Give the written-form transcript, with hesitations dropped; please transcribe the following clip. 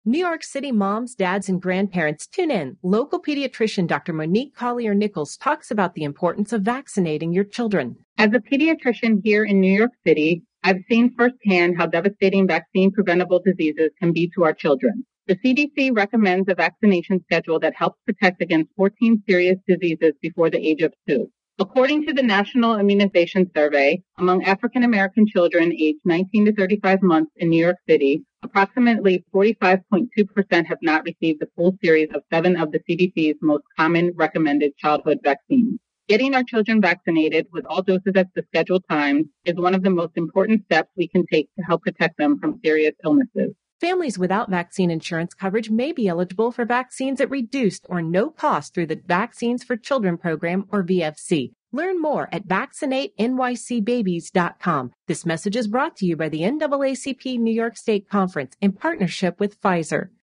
New York City moms, dads, and grandparents, tune in. Local pediatrician Dr. Monique Collier-Nichols talks about the importance of vaccinating your children. As a pediatrician here in New York City, I've seen firsthand how devastating vaccine-preventable diseases can be to our children. The CDC recommends a vaccination schedule that helps protect against 14 serious diseases before the age of 2. According to the National Immunization Survey, among African American children aged 19 to 35 months in New York City, approximately 45.2% have not received the full series of 7 of the CDC's most common recommended childhood vaccines. Getting our children vaccinated with all doses at the scheduled time is one of the most important steps we can take to help protect them from serious illnesses. Families without vaccine insurance coverage may be eligible for vaccines at reduced or no cost through the Vaccines for Children program, or VFC. Learn more at vaccinatenycbabies.com. This message is brought to you by the NAACP New York State Conference in partnership with Pfizer.